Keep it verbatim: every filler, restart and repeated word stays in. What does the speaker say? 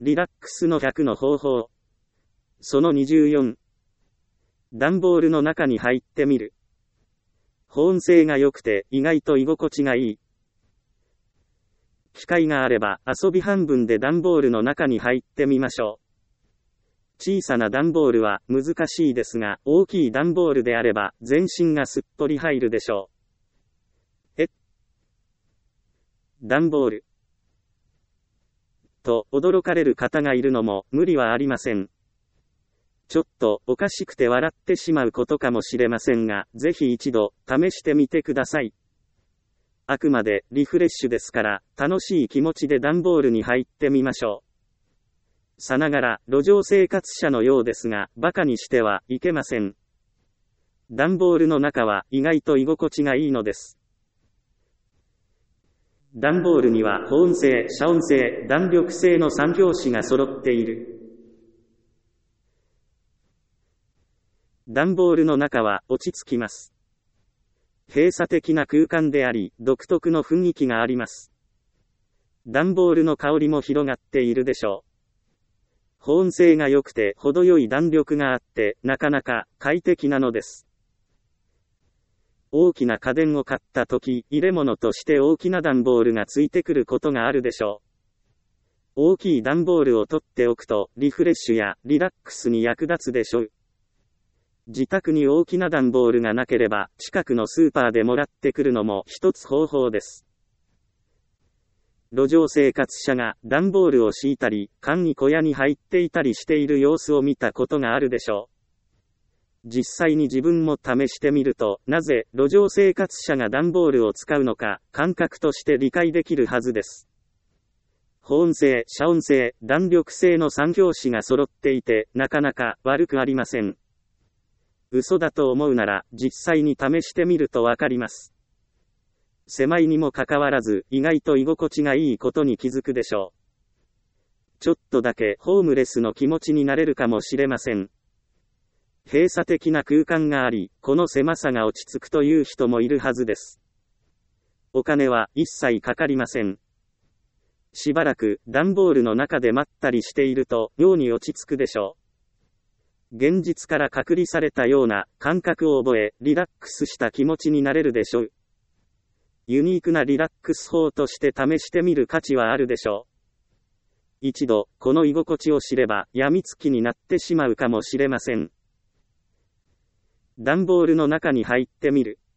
リラックスのひゃくの方法。そのにじゅうよん。段ボールの中に入ってみる。保温性が良くて意外と居心地がいい。機会があれば遊び半分で段ボールの中に入ってみましょう。小さな段ボールは難しいですが、大きい段ボールであれば全身がすっぽり入るでしょう。え？段ボール。と驚かれる方がいるのも無理はありません。ちょっとおかしくて笑ってしまうことかもしれませんが、ぜひ一度試してみてください。あくまでリフレッシュですから、楽しい気持ちで段ボールに入ってみましょう。さながら路上生活者のようですが、馬鹿にしてはいけません。段ボールの中は意外と居心地がいいのです。段ボールには保温性、遮音性、弾力性のさん拍子が揃っている。段ボールの中は落ち着きます。閉鎖的な空間であり、独特の雰囲気があります。段ボールの香りも広がっているでしょう。保温性が良くて程よい弾力があって、なかなか快適なのです。大きな家電を買った時、入れ物として大きな段ボールがついてくることがあるでしょう。大きい段ボールを取っておくと、リフレッシュやリラックスに役立つでしょう。自宅に大きな段ボールがなければ、近くのスーパーでもらってくるのも一つ方法です。路上生活者が段ボールを敷いたり、簡易小屋に入っていたりしている様子を見たことがあるでしょう。実際に自分も試してみると、なぜ路上生活者が段ボールを使うのか、感覚として理解できるはずです。保温性、遮音性、弾力性のさん拍子が揃っていて、なかなか悪くありません。嘘だと思うなら、実際に試してみるとわかります。狭いにもかかわらず、意外と居心地がいいことに気づくでしょう。ちょっとだけホームレスの気持ちになれるかもしれません。閉鎖的な空間があり、この狭さが落ち着くという人もいるはずです。お金は一切かかりません。しばらく段ボールの中でまったりしていると、妙に落ち着くでしょう。現実から隔離されたような感覚を覚え、リラックスした気持ちになれるでしょう。ユニークなリラックス法として試してみる価値はあるでしょう。一度、この居心地を知れば、病みつきになってしまうかもしれません。段ボールの中に入ってみる。